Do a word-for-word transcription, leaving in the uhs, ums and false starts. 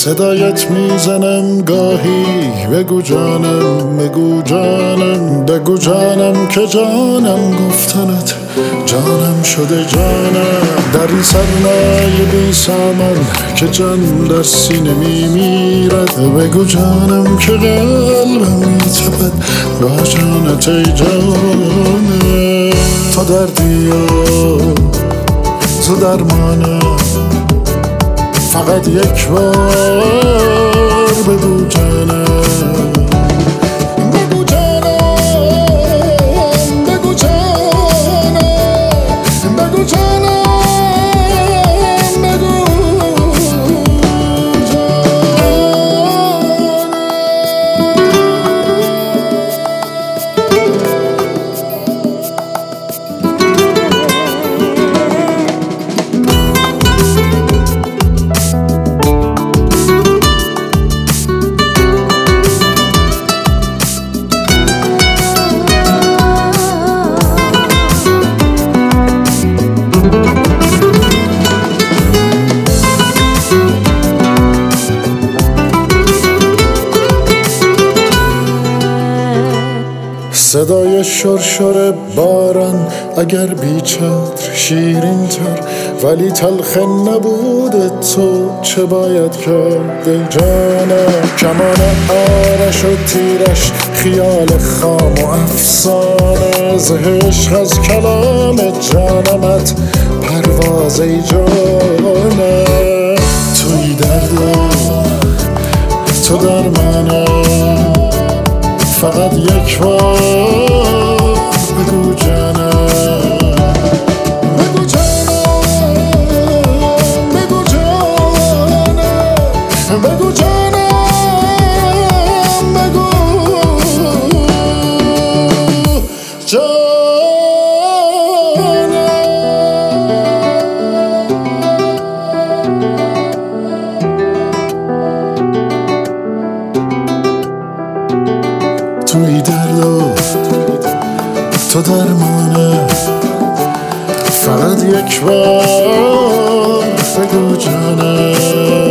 صدایت میزنم گاهی، بگو جانم بگو جانم، بگو جانم که جانم گفتنت جانم شده جانم. در این سرمایه بی سامان که جان در سینه میمیرد، بگو جانم که قلبم میتپد با جانت ای جانم. تو دردی و تو درمانم، فقط یک بار بگو جانم. بگو جانم بگو جانم بگو جانم بگو صدای شرشر باران اگر بیچتر شیرین تر، ولی تلخ نبود تو چه باید کرد ای جانم. کمان آرش و تیرش خیال خام و افسانه، ز عشق از کلام جانمت پرواز ای جانم. توی درد و تو درمانم، فقط یک بار بگو جانم. بگو جانم بگو جانم بگو جانم بگو توی درد و تو درمانه، فقط یک بار بگو جانم.